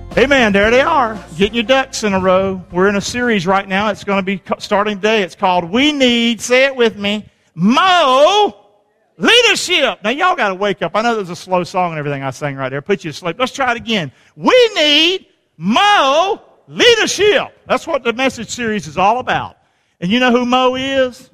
Amen. There they are, getting your ducks in a row. We're in a series right now. It's going to be starting today. It's called We Need, say it with me, Mo Leadership. Now, y'all got to wake up. I know there's a slow song and everything I sang right there. Put you to sleep. Let's try it again. We need Mo Leadership. That's what the message series is all about. And you know who Mo is?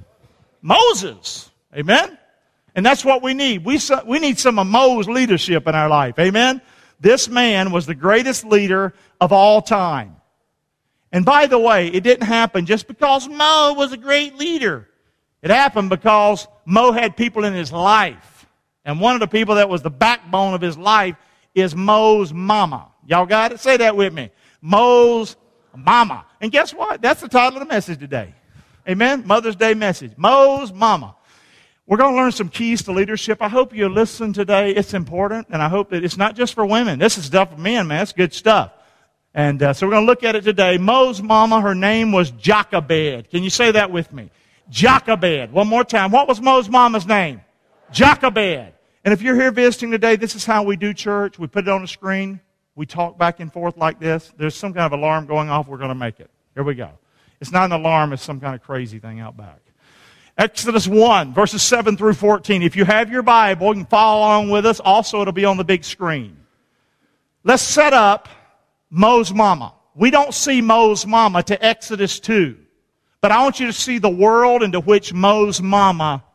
Moses. Amen? And that's what we need. We need some of Mo's leadership in our life. Amen? This man was the greatest leader of all time. And by the way, it didn't happen just because Mo was a great leader. It happened because Mo had people in his life. And one of the people that was the backbone of his life is Mo's mama. Y'all got it? Say that with me. Mo's mama. And guess what? That's the title of the message today. Amen? Mother's Day message. Mo's mama. We're going to learn some keys to leadership. I hope you listen today. It's important, and I hope that it's not just for women. This is stuff for men, man. It's good stuff. And so we're going to look at it today. Mo's mama, her name was Jochebed. Can you say that with me? Jochebed. One more time. What was Mo's mama's name? Jochebed. And if you're here visiting today, this is how we do church. We put it on the screen. We talk back and forth like this. There's some kind of alarm going off. We're going to make it. Here we go. It's not an alarm. It's some kind of crazy thing out back. Exodus 1, verses 7 through 14. If you have your Bible, you can follow along with us. Also, it'll be on the big screen. Let's set up Mo's mama. We don't see Mo's mama to Exodus 2. But I want you to see the world into which Mo's mama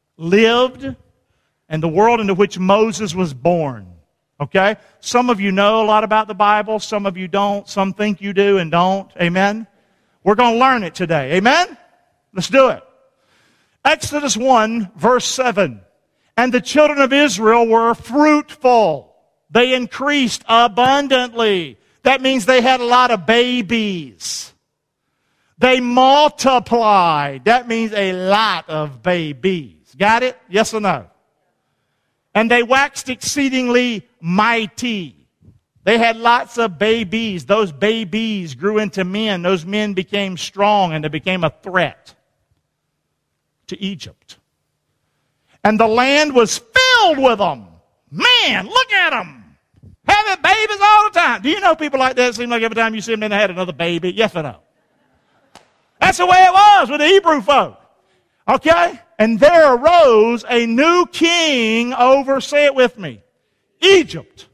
lived and the world into which Moses was born. Okay? Some of you know a lot about the Bible. Some of you don't. Some think you do and don't. Amen? We're going to learn it today. Amen? Let's do it. Exodus 1, verse 7. And the children of Israel were fruitful. They increased abundantly. That means they had a lot of babies. They multiplied. That means a lot of babies. Got it? Yes or no? And they waxed exceedingly mighty. They had lots of babies. Those babies grew into men. Those men became strong and they became a threat to Egypt. And the land was filled with them. Man, look at them. Having babies all the time. Do you know people like that? It seems like every time you see them, then they had another baby. Yes or no? That's the way it was with the Hebrew folk. Okay? And there arose a new king over, say it with me, Egypt,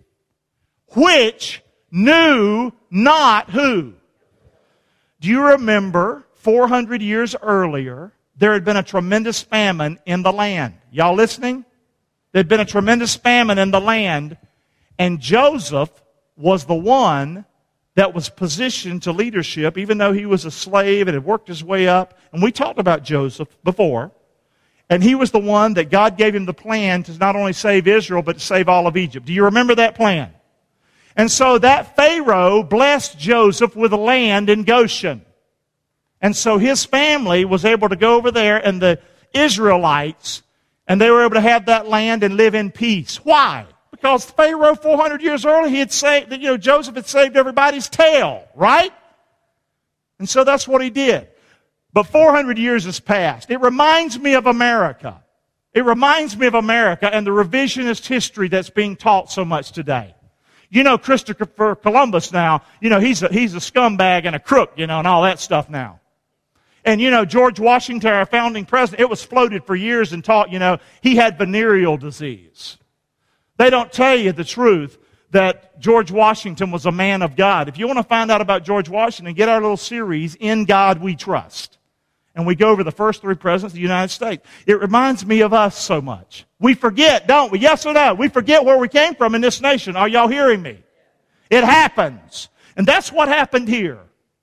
which knew not who? Do you remember 400 years earlier, there had been a tremendous famine in the land? Y'all listening? There had been a tremendous famine in the land, and Joseph was the one that was positioned to leadership, even though he was a slave and had worked his way up. And we talked about Joseph before. And he was the one that God gave him the plan to not only save Israel, but to save all of Egypt. Do you remember that plan? And so that Pharaoh blessed Joseph with land in Goshen. And so his family was able to go over there, and the Israelites, and they were able to have that land and live in peace. Why? Because Pharaoh 400 years earlier, he had saved, Joseph had saved everybody's tail, right? And so that's what he did. But 400 years has passed. It reminds me of America. It reminds me of America and the revisionist history that's being taught so much today. You know Christopher Columbus now, he's a scumbag and a crook, and all that stuff now. And George Washington, our founding president, it was floated for years and taught, he had venereal disease. They don't tell you the truth that George Washington was a man of God. If you want to find out about George Washington, get our little series, In God We Trust. And we go over the first 3 presidents of the United States. It reminds me of us so much. We forget, don't we? Yes or no? We forget where we came from in this nation. Are y'all hearing me? It happens. And that's what happened here.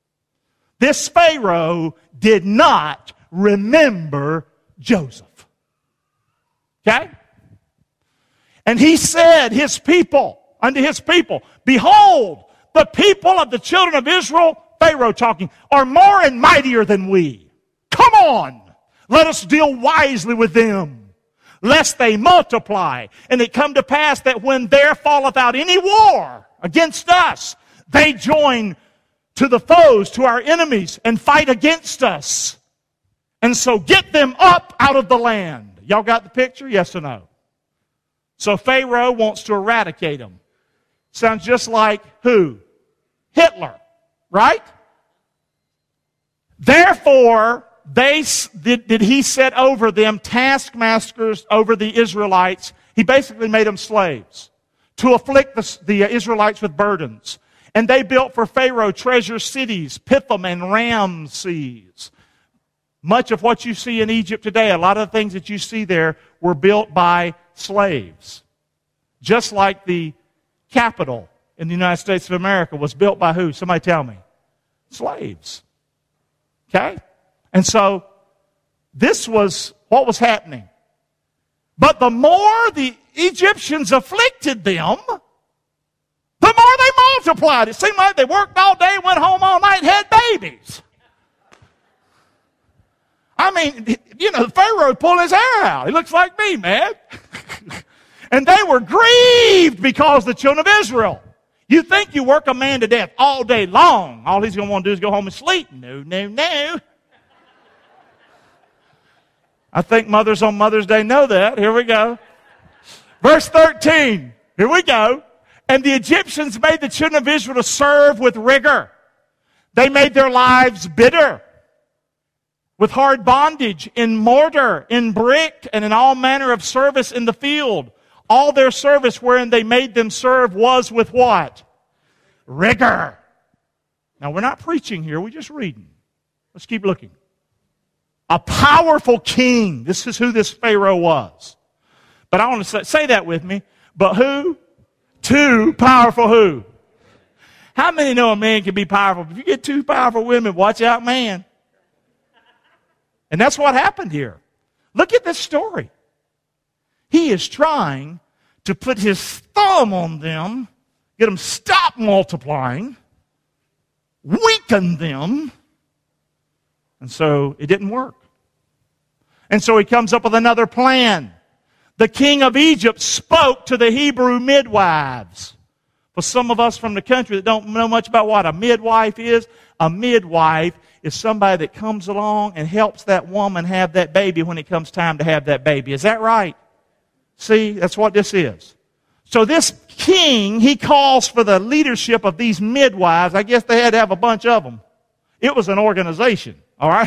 This Pharaoh did not remember Joseph. Okay? And he said unto his people, behold, the people of the children of Israel, Pharaoh talking, are more and mightier than we. Come on, let us deal wisely with them, lest they multiply. And it come to pass that when there falleth out any war against us, they join to the foes, to our enemies, and fight against us. And so get them up out of the land. Y'all got the picture? Yes or no? So Pharaoh wants to eradicate them. Sounds just like who? Hitler, right? Therefore, did he set over them taskmasters over the Israelites. He basically made them slaves to afflict the Israelites with burdens. And they built for Pharaoh treasure cities, Pithom and Ramses. Much of what you see in Egypt today, a lot of the things that you see there were built by slaves. Just like the Capitol in the United States of America was built by who? Somebody tell me. Slaves. Okay? And so, this was what was happening. But the more the Egyptians afflicted them, the more they multiplied. It seemed like they worked all day, went home all night, had babies. I mean, Pharaoh pulling his hair out. He looks like me, man. And they were grieved because the children of Israel. You think you work a man to death all day long. All he's going to want to do is go home and sleep. No, no, no. I think mothers on Mother's Day know that. Here we go. Verse 13. Here we go. And the Egyptians made the children of Israel to serve with rigor. They made their lives bitter with hard bondage in mortar, in brick, and in all manner of service in the field. All their service wherein they made them serve was with what? Rigor. Now, we're not preaching here. We're just reading. Let's keep looking. A powerful king. This is who this Pharaoh was. But I want to say that with me. But who? Too powerful who? How many know a man can be powerful? If you get two powerful women, watch out, man. And that's what happened here. Look at this story. He is trying to put his thumb on them, get them stop multiplying, weaken them. And so it didn't work. And so he comes up with another plan. The king of Egypt spoke to the Hebrew midwives. For some of us from the country that don't know much about what a midwife is, a midwife is somebody that comes along and helps that woman have that baby when it comes time to have that baby. Is that right? See, that's what this is. So this king, he calls for the leadership of these midwives. I guess they had to have a bunch of them. It was an organization, all right?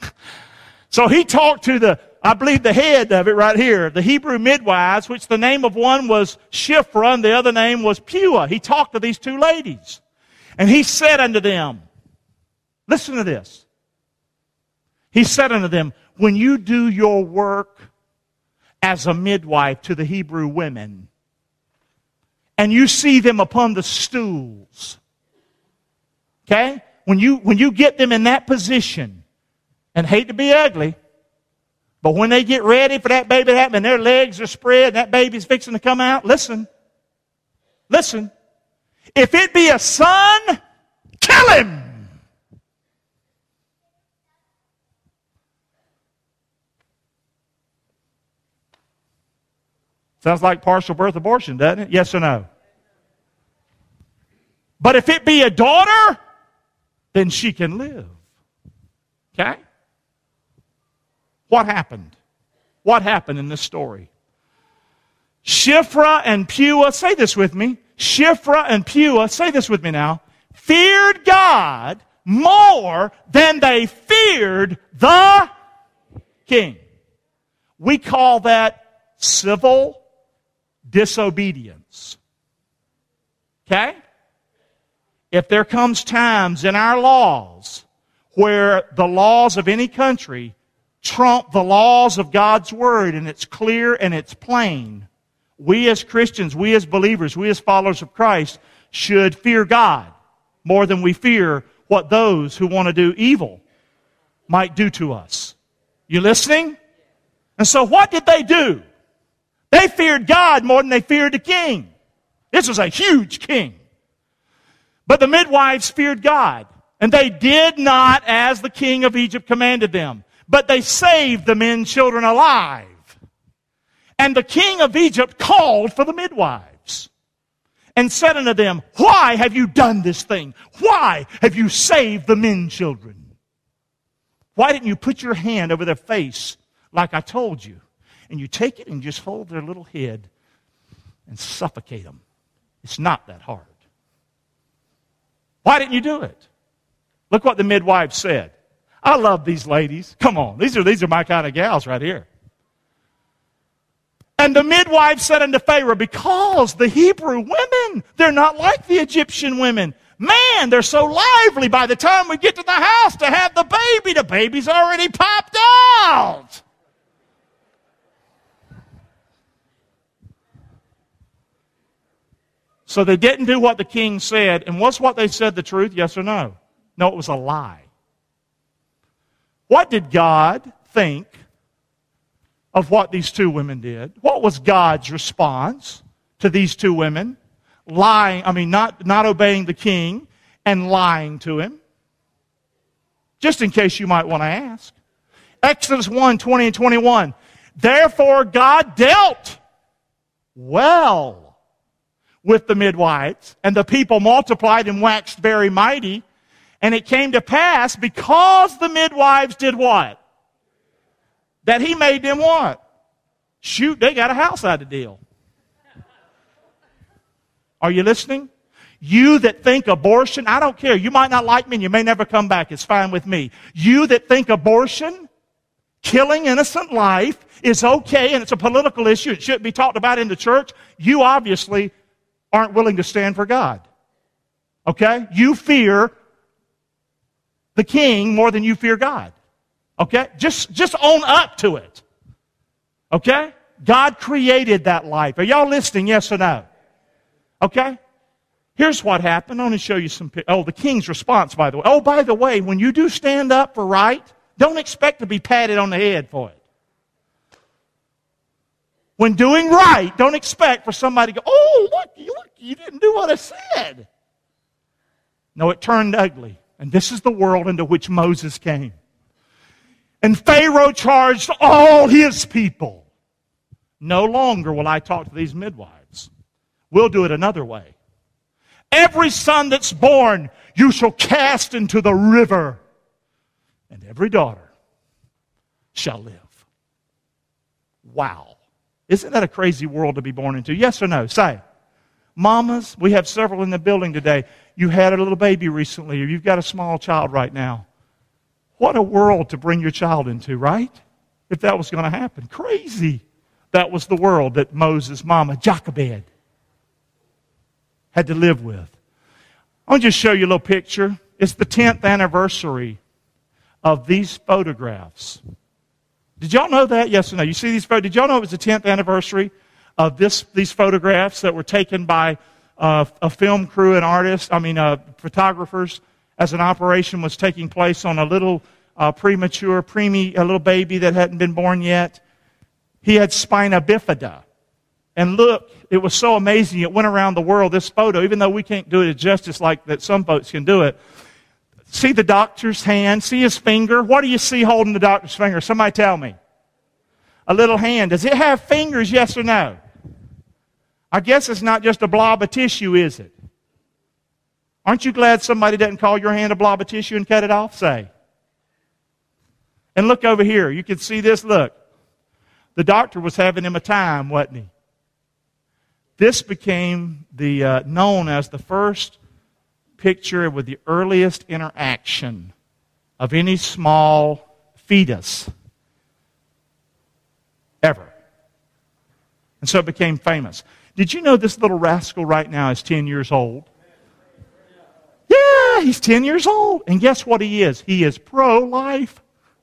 So he talked to I believe the head of it right here, the Hebrew midwives, which the name of one was Shiphrah and the other name was Puah. He talked to these two ladies. And he said unto them, listen to this. He said unto them, when you do your work as a midwife to the Hebrew women, and you see them upon the stools, okay? When you get them in that position, and hate to be ugly, but when they get ready for that baby to happen and their legs are spread and that baby's fixing to come out, listen. If it be a son, kill him. Sounds like partial birth abortion, doesn't it? Yes or no? But if it be a daughter, then she can live. Okay? What happened? What happened in this story? Shiphrah and Puah, say this with me. Shiphrah and Puah, say this with me now, feared God more than they feared the king. We call that civil disobedience. Okay? If there comes times in our laws where the laws of any country trump the laws of God's Word, and it's clear and it's plain, we as Christians, we as believers, we as followers of Christ should fear God more than we fear what those who want to do evil might do to us. You listening? And so what did they do? They feared God more than they feared the king. This was a huge king. But the midwives feared God, and they did not as the king of Egypt commanded them. But they saved the men and children alive. And the king of Egypt called for the midwives and said unto them, why have you done this thing? Why have you saved the men and children? Why didn't you put your hand over their face like I told you? And you take it and just hold their little head and suffocate them. It's not that hard. Why didn't you do it? Look what the midwives said. I love these ladies. Come on, these are my kind of gals right here. And the midwife said unto Pharaoh, because the Hebrew women, they're not like the Egyptian women. Man, they're so lively. By the time we get to the house to have the baby's already popped out. So they didn't do what the king said. And was what they said the truth? Yes or no? No, it was a lie. What did God think of what these two women did? What was God's response to these two women? Not obeying the king and lying to him. Just in case you might want to ask. Exodus 1, 20 and 21. Therefore God dealt well with the midwives, and the people multiplied and waxed very mighty. And it came to pass, because the midwives did what? That he made them what? Shoot, they got a house out of the deal. Are you listening? You that think abortion, I don't care. You might not like me and you may never come back. It's fine with me. You that think abortion, killing innocent life, is okay and it's a political issue, it shouldn't be talked about in the church, you obviously aren't willing to stand for God. Okay? You fear the king more than you fear God. Okay? Just own up to it. Okay? God created that life. Are y'all listening? Yes or no? Okay? Here's what happened. I want to show you some pictures. Oh, the king's response, by the way. Oh, by the way, when you do stand up for right, don't expect to be patted on the head for it. When doing right, don't expect for somebody to go, oh, look, you didn't do what I said. No, it turned ugly. And this is the world into which Moses came. And Pharaoh charged all his people. No longer will I talk to these midwives. We'll do it another way. Every son that's born, you shall cast into the river, and every daughter shall live. Wow. Isn't that a crazy world to be born into? Yes or no? Say. Mamas, we have several in the building today. You had a little baby recently, or you've got a small child right now. What a world to bring your child into, right? If that was going to happen. Crazy. That was the world that Moses' mama, Jochebed, had to live with. I'll just show you a little picture. It's the 10th anniversary of these photographs. Did y'all know that? Yes or no? You see these photos? Did y'all know it was the 10th anniversary of these photographs that were taken by a film crew and artists, photographers, as an operation was taking place on a little premature, a little baby that hadn't been born yet. He had spina bifida. And look, it was so amazing. It went around the world, this photo, even though we can't do it justice like that some folks can do it. See the doctor's hand? See his finger? What do you see holding the doctor's finger? Somebody tell me. A little hand. Does it have fingers, yes or no? I guess it's not just a blob of tissue, is it? Aren't you glad somebody doesn't call your hand a blob of tissue and cut it off? Say. And look over here. You can see this. Look. The doctor was having him a time, wasn't he? This became known as the first picture with the earliest interaction of any small fetus ever. And so it became famous. Did you know this little rascal right now is 10 years old? Yeah, he's 10 years old. And guess what he is? He is pro-life.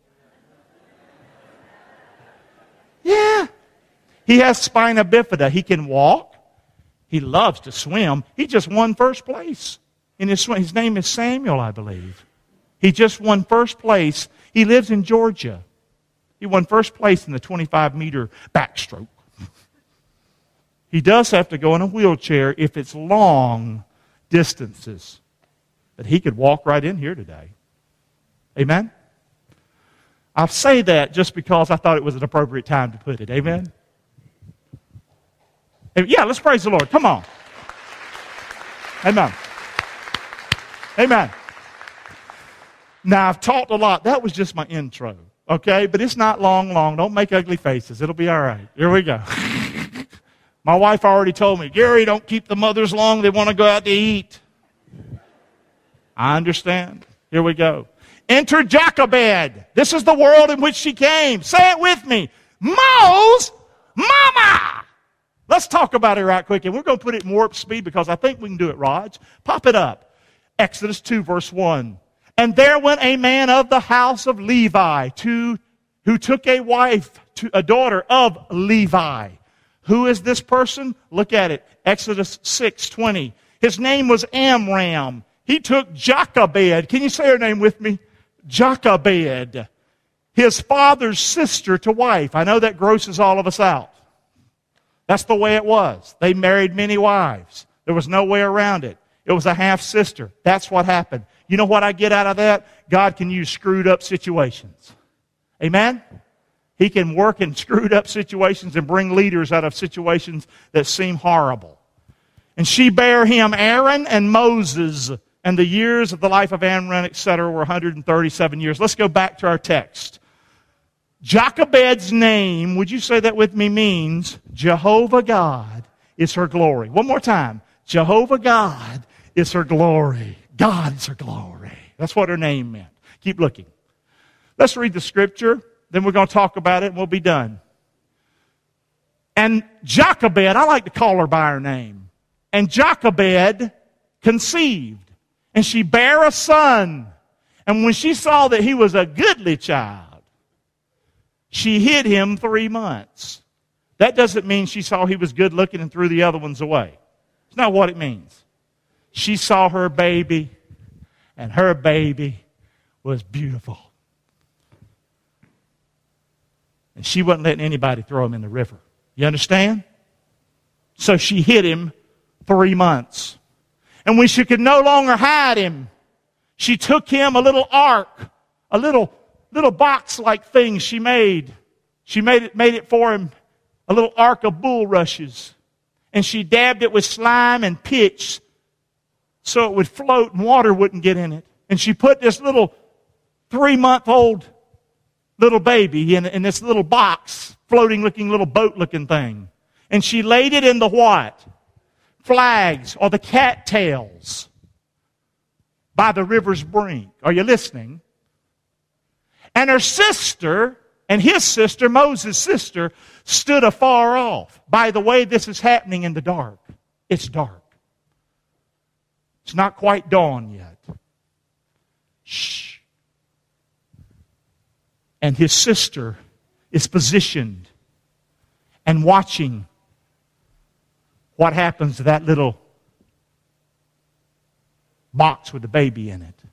Yeah. He has spina bifida. He can walk. He loves to swim. He just won first place in his swim. His name is Samuel, I believe. He just won first place. He lives in Georgia. He won first place in the 25-meter backstroke. He does have to go in a wheelchair if it's long distances. But he could walk right in here today. Amen? I say that just because I thought it was an appropriate time to put it. Amen? Yeah, let's praise the Lord. Come on. Amen. Amen. Now, I've talked a lot. That was just my intro. Okay? But it's not long. Don't make ugly faces. It'll be all right. Here we go. My wife already told me, Gary, don't keep the mothers long. They want to go out to eat. I understand. Here we go. Enter Jochebed. This is the world in which she came. Say it with me. Mo's mama. Let's talk about it right quick. And we're going to put it in warp speed because I think we can do it, Raj. Pop it up. Exodus 2, verse 1. And there went a man of the house of Levi who took a wife, a daughter of Levi. Who is this person? Look at it. Exodus 6:20. His name was Amram. He took Jochebed. Can you say her name with me? Jochebed. His father's sister to wife. I know that grosses all of us out. That's the way it was. They married many wives. There was no way around it. It was a half-sister. That's what happened. You know what I get out of that? God can use screwed up situations. Amen? He can work in screwed up situations and bring leaders out of situations that seem horrible. And she bare him Aaron and Moses, and the years of the life of Amram, etc., were 137 years. Let's go back to our text. Jochebed's name, would you say that with me, means Jehovah God is her glory. One more time. Jehovah God is her glory. God is her glory. That's what her name meant. Keep looking. Let's read the scripture. Then we're going to talk about it and we'll be done. And Jochebed, I like to call her by her name. And Jochebed conceived. And she bare a son. And when she saw that he was a goodly child, she hid him 3 months. That doesn't mean she saw he was good looking and threw the other ones away. It's not what it means. She saw her baby, and her baby was beautiful. And she wasn't letting anybody throw him in the river. You understand? So she hid him 3 months. And when she could no longer hide him, she took him a little ark, a little box-like thing she made. She made it for him, a little ark of bulrushes. And she dabbed it with slime and pitch so it would float and water wouldn't get in it. And she put this little 3-month-old little baby in this little box, floating-looking little boat-looking thing. And she laid it in the what? Flags, or the cattails, by the river's brink. Are you listening? And her sister, and his sister, Moses' sister, stood afar off. By the way, this is happening in the dark. It's dark. It's not quite dawn yet. Shh. And his sister is positioned and watching what happens to that little box with the baby in it,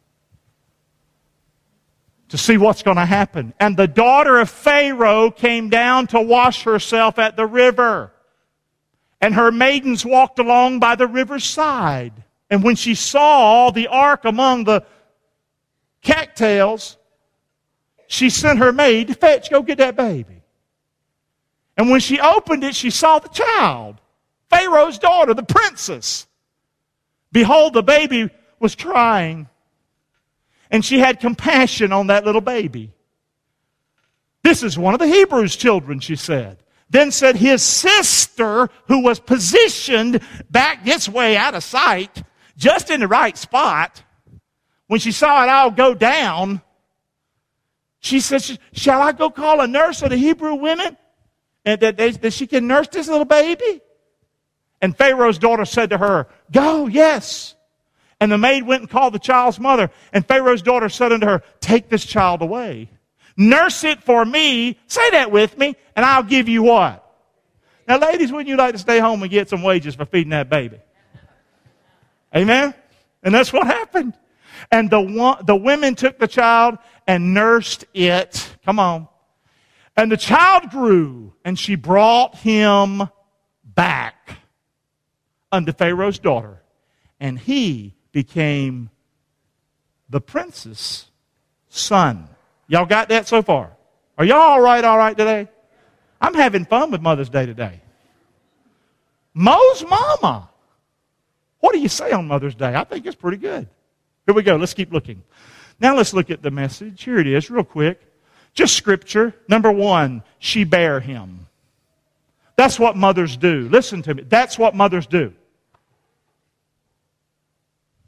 to see what's going to happen. And the daughter of Pharaoh came down to wash herself at the river. And her maidens walked along by the river's side. And when she saw the ark among the cattails, she sent her maid to fetch, go get that baby. And when she opened it, she saw the child, Pharaoh's daughter, the princess. Behold, the baby was crying. And she had compassion on that little baby. This is one of the Hebrews' children, she said. Then said his sister, who was positioned back this way out of sight, just in the right spot, when she saw it all go down, she said, shall I go call a nurse of the Hebrew women? And that she can nurse this little baby? And Pharaoh's daughter said to her, go, yes. And the maid went and called the child's mother. And Pharaoh's daughter said unto her, take this child away. Nurse it for me. Say that with me. And I'll give you what? Now, ladies, wouldn't you like to stay home and get some wages for feeding that baby? Amen? And that's what happened. And the women took the child and nursed it. Come on. And the child grew, and she brought him back unto Pharaoh's daughter. And he became the prince's son. Y'all got that so far? Are y'all all right today? I'm having fun with Mother's Day today. Mo's mama. What do you say on Mother's Day? I think it's pretty good. Here we go. Let's keep looking. Now let's look at the message. Here it is, real quick. Just scripture. Number 1, she bare him. That's what mothers do. Listen to me. That's what mothers do.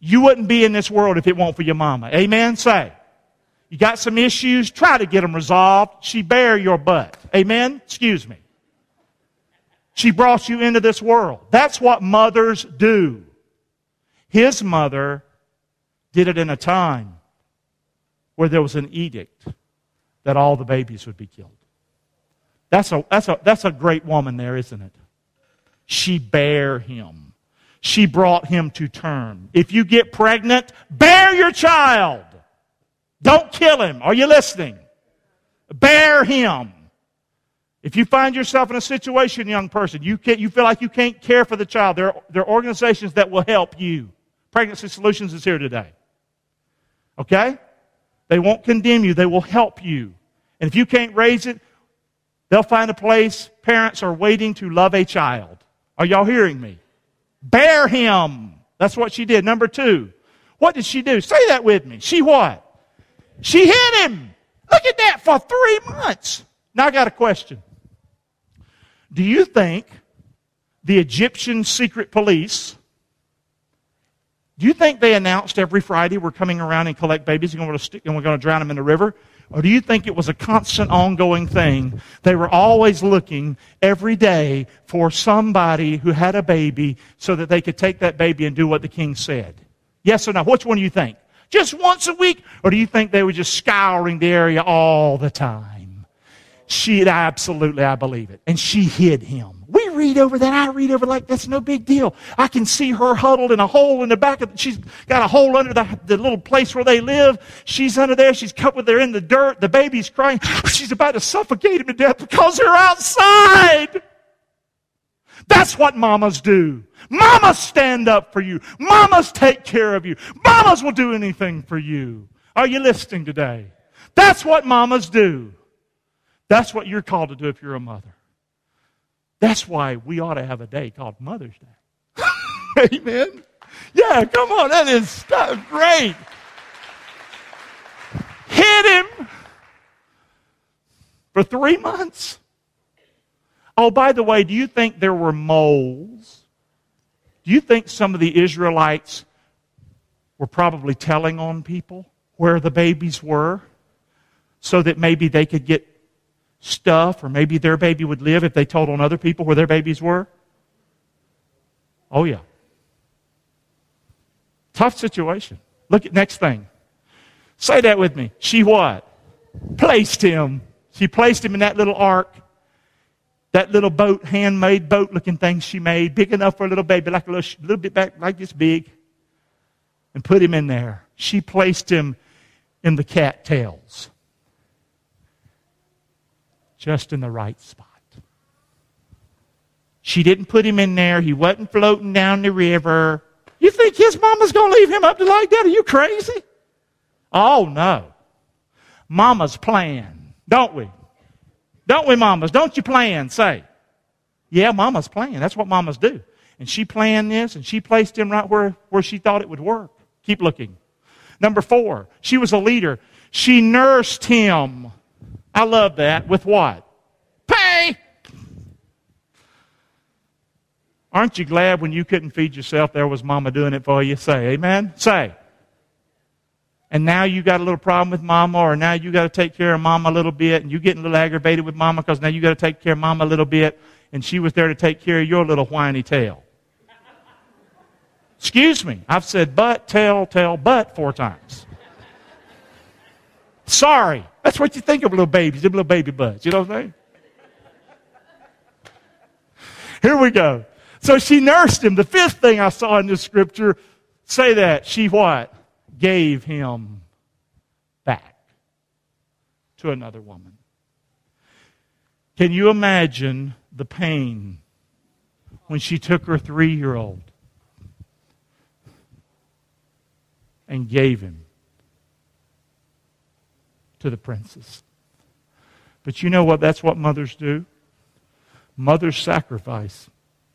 You wouldn't be in this world if it weren't for your mama. Amen? Say. You got some issues, try to get them resolved. She bare your butt. Amen? Excuse me. She brought you into this world. That's what mothers do. His mother did it in a time where there was an edict that all the babies would be killed. That's a great woman there, isn't it? She bare him. She brought him to term. If you get pregnant, bear your child. Don't kill him. Are you listening? Bear him. If you find yourself in a situation, young person, you feel like you can't care for the child, there are organizations that will help you. Pregnancy Solutions is here today. Okay? They won't condemn you. They will help you. And if you can't raise it, they'll find a place. Parents are waiting to love a child. Are y'all hearing me? Bear him. That's what she did. Number 2. What did she do? Say that with me. She what? She hid him. Look at that, for 3 months. Now I got a question. Do you think the Egyptian secret police, do you think they announced every Friday we're coming around and collect babies and we're going to drown them in the river? Or do you think it was a constant ongoing thing? They were always looking every day for somebody who had a baby so that they could take that baby and do what the king said. Yes or no? Which one do you think? Just once a week? Or do you think they were just scouring the area all the time? Absolutely, I believe it. And she hid him. We read over that. I read over like that's no big deal. I can see her huddled in a hole in the back of, she's got a hole under the little place where they live. She's under there. She's covered there in the dirt. The baby's crying. She's about to suffocate him to death because they're outside. That's what mamas do. Mamas stand up for you. Mamas take care of you. Mamas will do anything for you. Are you listening today? That's what mamas do. That's what you're called to do if you're a mother. That's why we ought to have a day called Mother's Day. Amen? Yeah, come on. That is great. Hid him for 3 months. Oh, by the way, do you think there were moles? Do you think some of the Israelites were probably telling on people where the babies were so that maybe they could get stuff, or maybe their baby would live if they told on other people where their babies were? Oh, yeah. Tough situation. Look at next thing. Say that with me. She what? Placed him. She placed him in that little ark. That little boat, handmade boat-looking thing she made, big enough for a little baby, like a little bit back, like this big, and put him in there. She placed him in the cattails, just in the right spot. She didn't put him in there. He wasn't floating down the river. You think his mama's going to leave him up to like that? Are you crazy? Oh, no. Mamas plan, don't we? Don't we, mamas? Don't you plan? Say. Yeah, mamas plan. That's what mamas do. And she planned this, and she placed him right where she thought it would work. Keep looking. Number 4, she was a leader. She nursed him. I love that. With what? Pay! Aren't you glad when you couldn't feed yourself, there was mama doing it for you? Say, amen? Say. And now you got a little problem with mama, or now you got to take care of mama a little bit, and you're getting a little aggravated with mama because now you got to take care of mama a little bit, and she was there to take care of your little whiny tail. Excuse me, I've said but, tail, but 4 times. Sorry. That's what you think of little babies, them little baby butts. You know what I'm saying? Here we go. So she nursed him. The 5th thing I saw in this scripture, say that. She what? Gave him back to another woman. Can you imagine the pain when she took her 3-year-old and gave him to the princess? But you know what? That's what mothers do. Mothers sacrifice.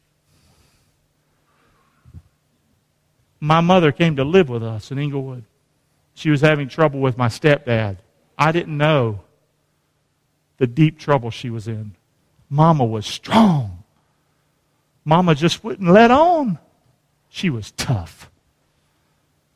My mother came to live with us in Inglewood. She was having trouble with my stepdad. I didn't know the deep trouble she was in. Mama was strong. Mama just wouldn't let on. She was tough.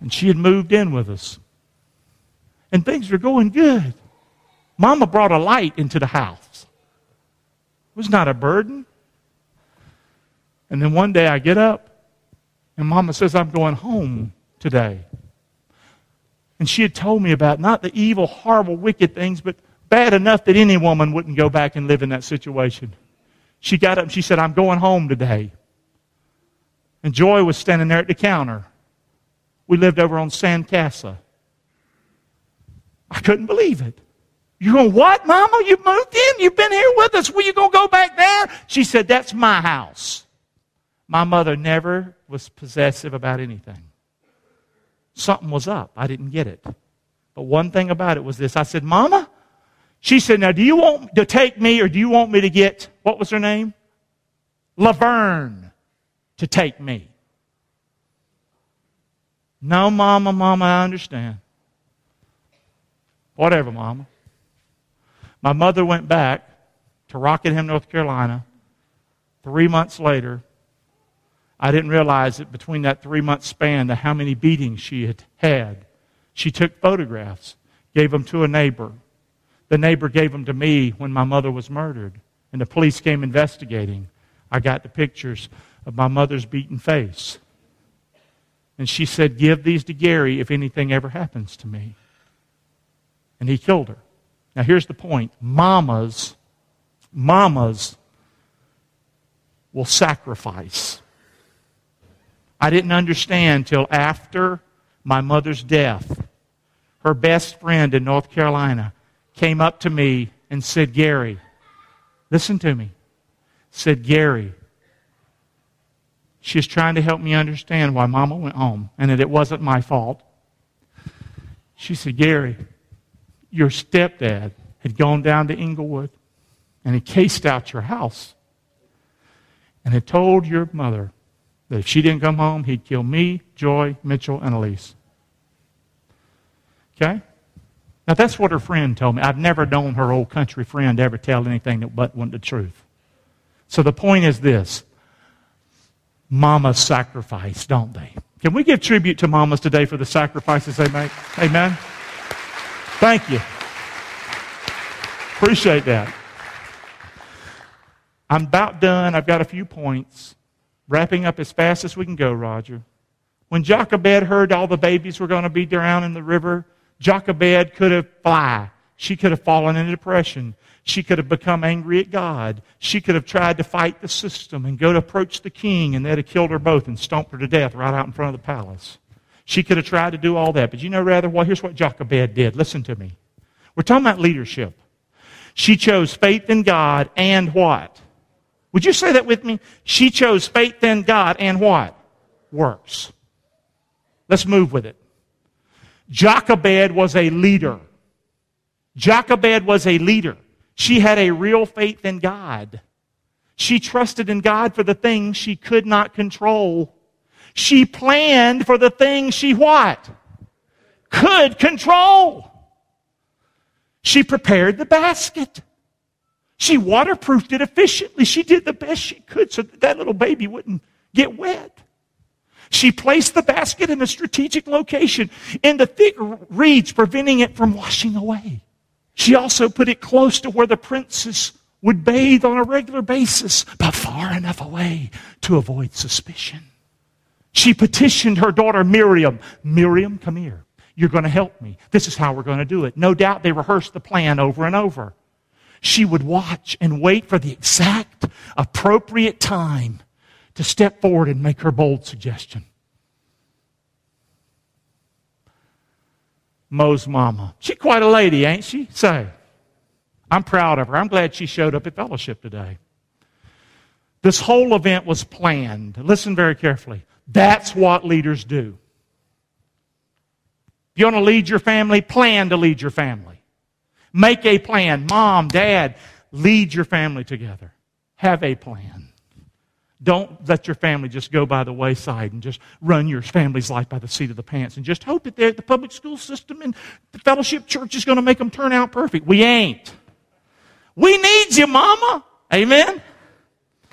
And she had moved in with us. And things were going good. Mama brought a light into the house. It was not a burden. And then one day I get up, and Mama says, I'm going home today. And she had told me about not the evil, horrible, wicked things, but bad enough that any woman wouldn't go back and live in that situation. She got up and she said, I'm going home today. And Joy was standing there at the counter. We lived over on San Casa. I couldn't believe it. You're going, what, Mama? You moved in? You've been here with us. Well, you going to go back there? She said, that's my house. My mother never was possessive about anything. Something was up. I didn't get it. But one thing about it was this. I said, Mama? She said, now, do you want to take me or do you want me to get, what was her name? Laverne to take me. No, Mama, I understand. Whatever, Mama. My mother went back to Rockingham, North Carolina. 3 months later, I didn't realize that between that 3-month span, how many beatings she had had. She took photographs, gave them to a neighbor. The neighbor gave them to me when my mother was murdered. And the police came investigating. I got the pictures of my mother's beaten face. And she said, give these to Gary if anything ever happens to me. And he killed her. Now here's the point. Mamas will sacrifice. I didn't understand till after my mother's death. Her best friend in North Carolina came up to me and said, Gary, listen to me. Said, Gary, she's trying to help me understand why Mama went home and that it wasn't my fault. She said, Gary, your stepdad had gone down to Inglewood and he cased out your house and had told your mother that if she didn't come home, he'd kill me, Joy, Mitchell, and Elise. Okay? Now that's what her friend told me. I've never known her old country friend ever tell anything that but wasn't the truth. So the point is this. Mamas sacrifice, don't they? Can we give tribute to mamas today for the sacrifices they make? Amen? Thank you. Appreciate that. I'm about done. I've got a few points. Wrapping up as fast as we can go, Roger. When Jochebed heard all the babies were going to be drowned in the river, Jochebed could have fled. She could have fallen into depression. She could have become angry at God. She could have tried to fight the system and go to approach the king, and they'd have killed her both and stomped her to death right out in front of the palace. She could have tried to do all that. But you know, here's what Jochebed did. Listen to me. We're talking about leadership. She chose faith in God and what? Would you say that with me? She chose faith in God and what? Works. Let's move with it. Jochebed was a leader. Jochebed was a leader. She had a real faith in God. She trusted in God for the things she could not control. She planned for the things she what? Could control. She prepared the basket. She waterproofed it efficiently. She did the best she could so that little baby wouldn't get wet. She placed the basket in a strategic location in the thick reeds, preventing it from washing away. She also put it close to where the princess would bathe on a regular basis, but far enough away to avoid suspicion. She petitioned her daughter Miriam. Miriam, come here. You're going to help me. This is how we're going to do it. No doubt they rehearsed the plan over and over. She would watch and wait for the exact, appropriate time to step forward and make her bold suggestion. Mo's mama. She's quite a lady, ain't she? Say. I'm proud of her. I'm glad she showed up at fellowship today. This whole event was planned. Listen very carefully. That's what leaders do. If you want to lead your family, plan to lead your family. Make a plan. Mom, Dad, lead your family together. Have a plan. Don't let your family just go by the wayside and just run your family's life by the seat of the pants and just hope that the public school system and the fellowship church is going to make them turn out perfect. We ain't. We need you, Mama. Amen?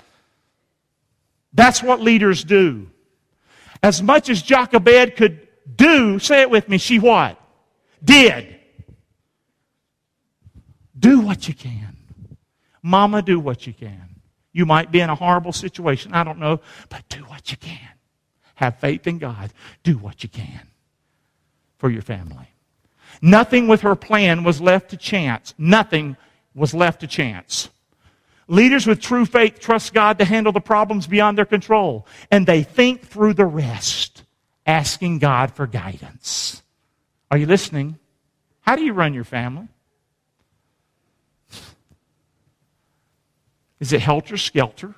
That's what leaders do. As much as Jochebed could say it with me, she what? Did. Do what you can. Mama, do what you can. You might be in a horrible situation, I don't know, but do what you can. Have faith in God. Do what you can for your family. Nothing with her plan was left to chance. Nothing was left to chance. Leaders with true faith trust God to handle the problems beyond their control, and they think through the rest, asking God for guidance. Are you listening? How do you run your family? Is it helter-skelter?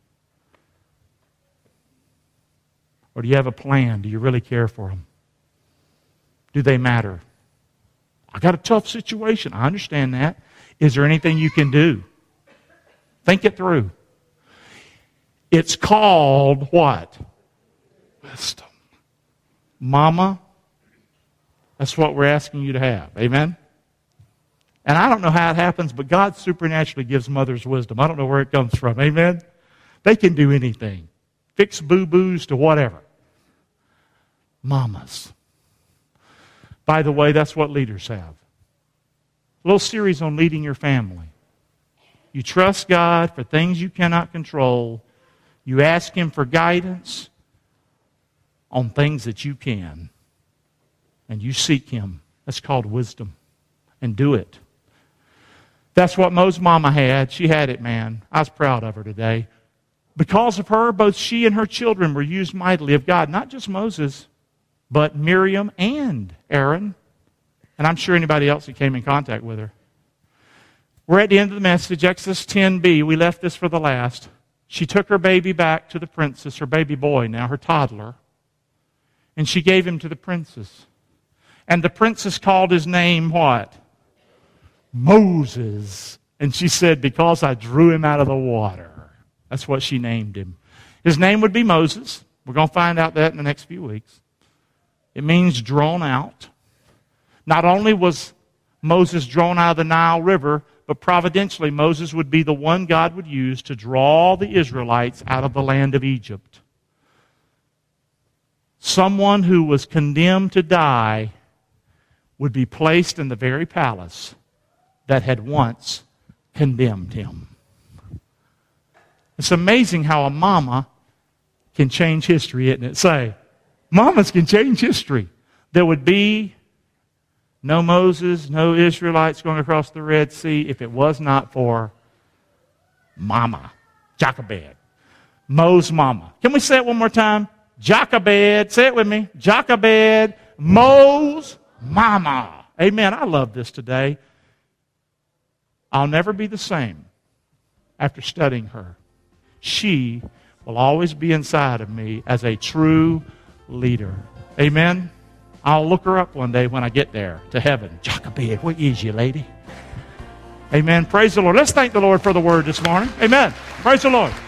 Or do you have a plan? Do you really care for them? Do they matter? I got a tough situation. I understand that. Is there anything you can do? Think it through. It's called what? Wisdom. Mama, that's what we're asking you to have. Amen? And I don't know how it happens, but God supernaturally gives mothers wisdom. I don't know where it comes from. Amen? They can do anything. Fix boo-boos to whatever. Mamas. By the way, that's what leaders have. A little series on leading your family. You trust God for things you cannot control. You ask Him for guidance on things that you can. And you seek Him. That's called wisdom. And do it. That's what Mo's mama had. She had it, man. I was proud of her today. Because of her, both she and her children were used mightily of God. Not just Moses, but Miriam and Aaron. And I'm sure anybody else that came in contact with her. We're at the end of the message, Exodus 10b. We left this for the last. She took her baby back to the princess, her baby boy now, her toddler. And she gave him to the princess. And the princess called his name what? Moses. And she said, because I drew him out of the water. That's what she named him. His name would be Moses. We're going to find out that in the next few weeks. It means drawn out. Not only was Moses drawn out of the Nile River, but providentially Moses would be the one God would use to draw the Israelites out of the land of Egypt. Someone who was condemned to die would be placed in the very palace that had once condemned him. It's amazing how a mama can change history, isn't it? Say, mamas can change history. There would be no Moses, no Israelites going across the Red Sea if it was not for Mama, Jochebed, Mo's mama. Can we say it one more time? Jochebed, say it with me. Jochebed, Mo's mama. Amen. I love this today. I'll never be the same after studying her. She will always be inside of me as a true leader. Amen. I'll look her up one day when I get there to heaven. Jochebed, where is you, lady? Amen. Praise the Lord. Let's thank the Lord for the word this morning. Amen. Praise the Lord.